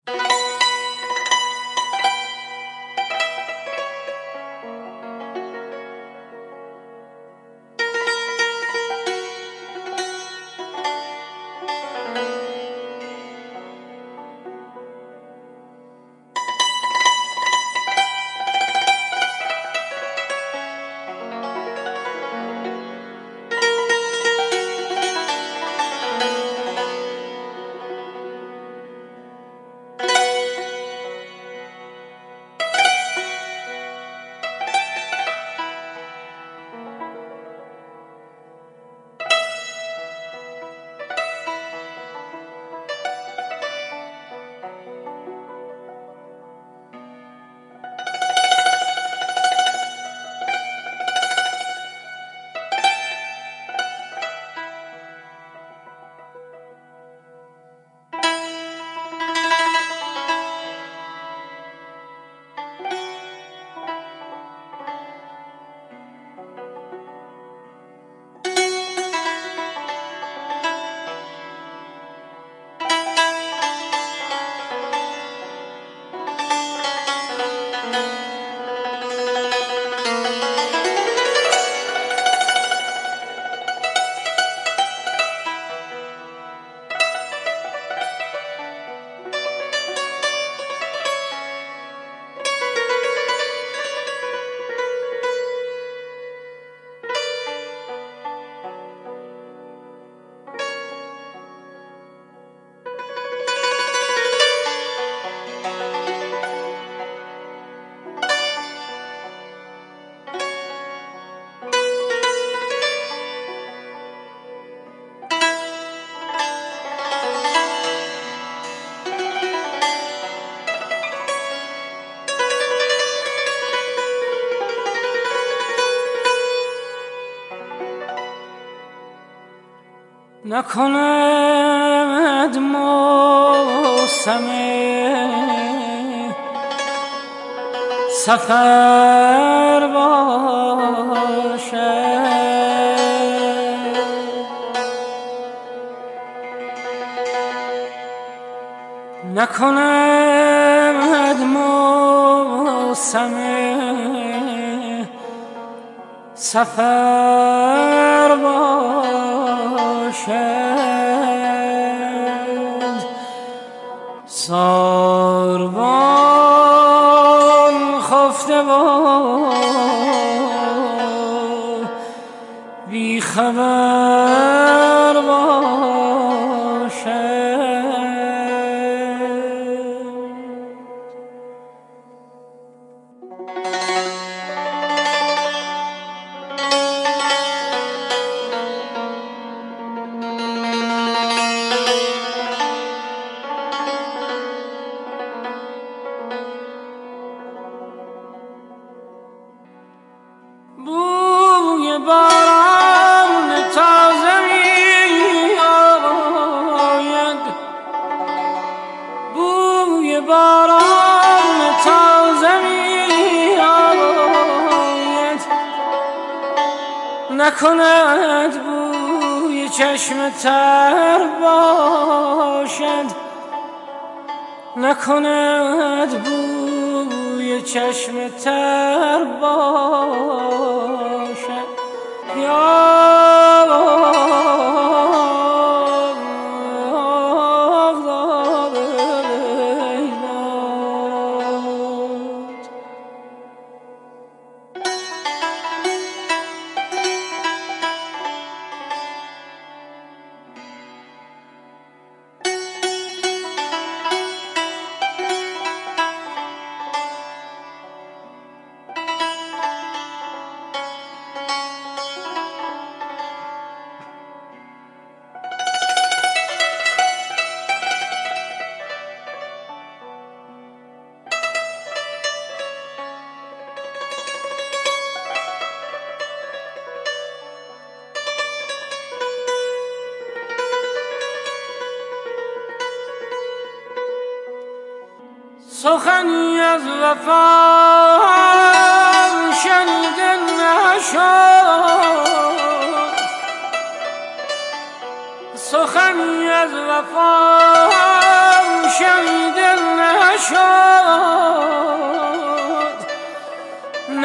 نکند موسم سفر باشد، نکند موسم سفر باشد، ساربان خفته و بی خبر باشد. بوی باران تازه می آید، بوی باران تازه می آید، نکند بوی چشم تر باشد، نکند بوی چشم تر باشد. یا سخنی از وفا شنیده نشد، سخنی از وفا شنیده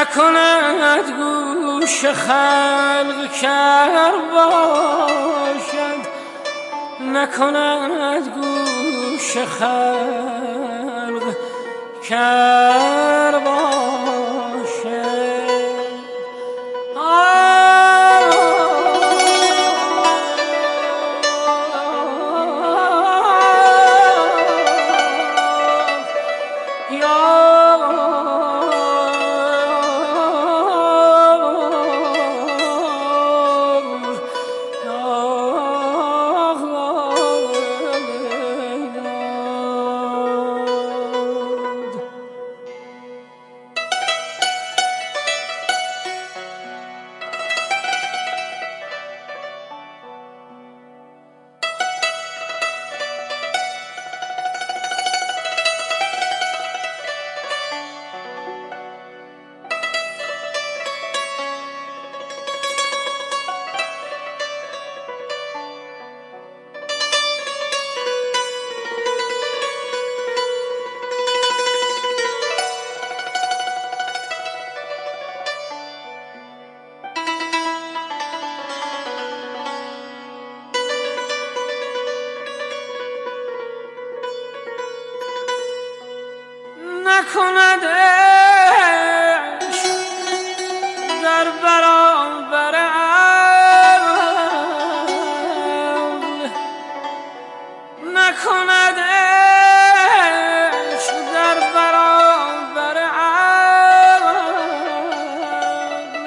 نکند گوش خلق کر باشد، نکند گوش خلق کر باشد. نکند عشق در برابر عقل، نکند عشق در برابر عقل.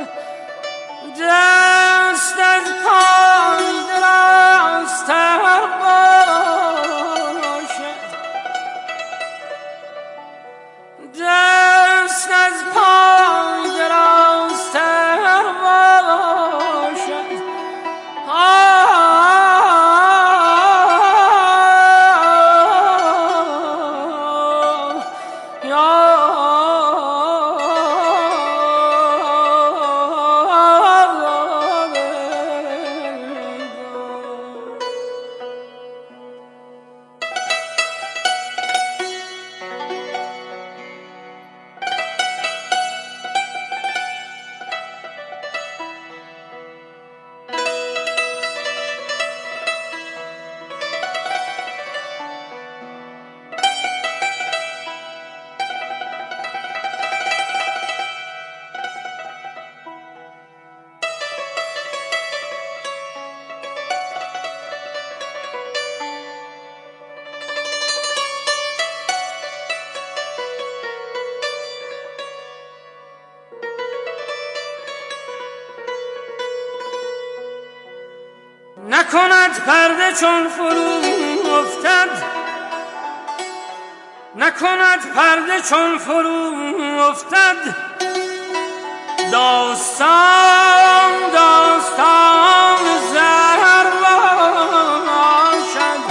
دست از پای درازتر باشد، دست از پای درازتر باشد. نکند پرده چون فرو افتد، نکند پرده چون فرو افتد. داستان داستان زهر باشد.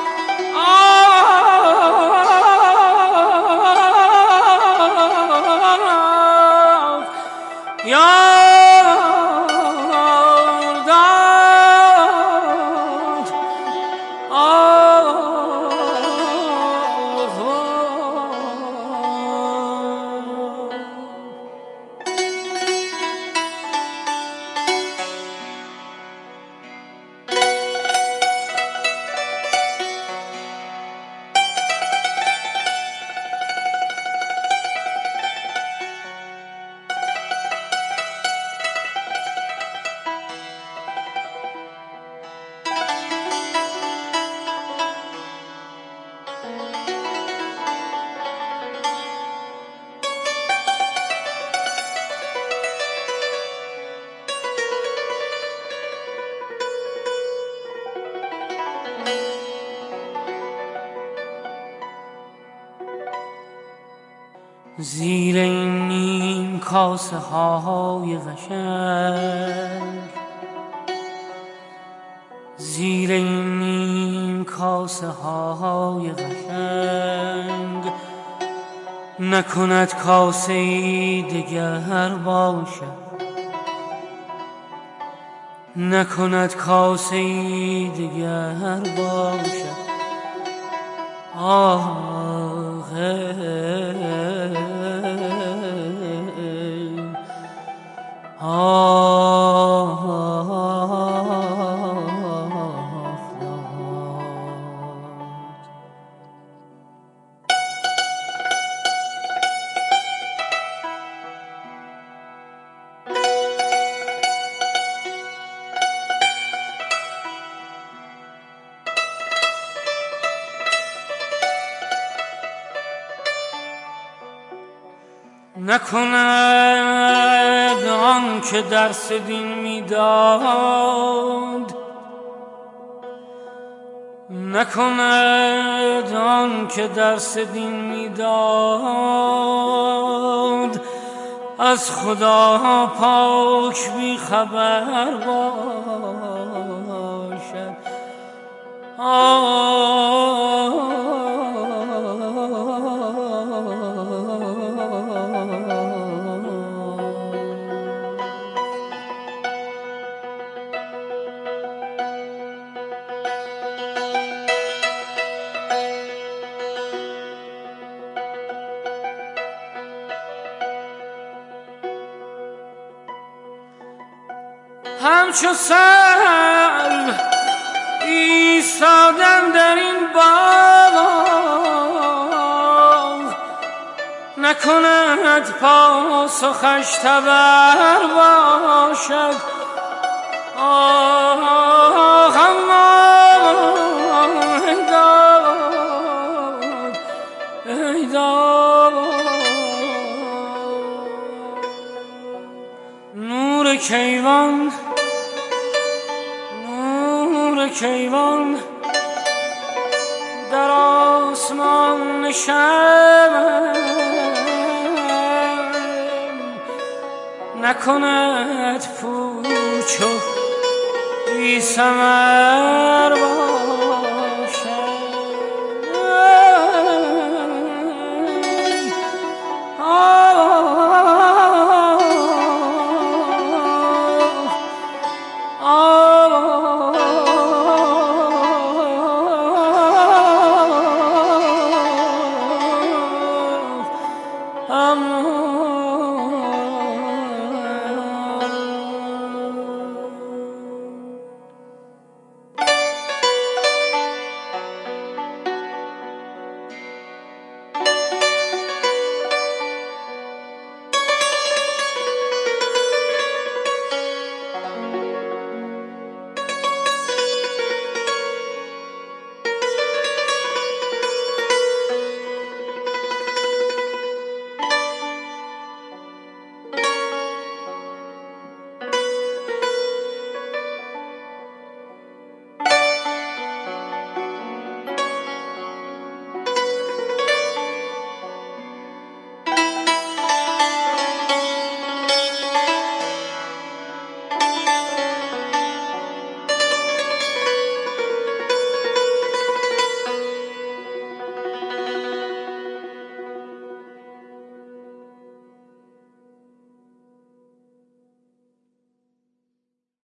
زیر این نیم کاسه های قشنگ، زیر این نیم کاسه های قشنگ، نکند کاسه ای دگر باشد، نکند کاسه ای دگر باشد. آه نکند آن که درس دین میداد، نکند آن که درس دین میداد، از خدا پاک بی خبر باشد. همچو سر ایستادن در این باغ، نکند پاسخش تبر باشد. ای داد ای داد، نور کیوان کیوان در آسمان نشم، نکند پوچ و بی ثمر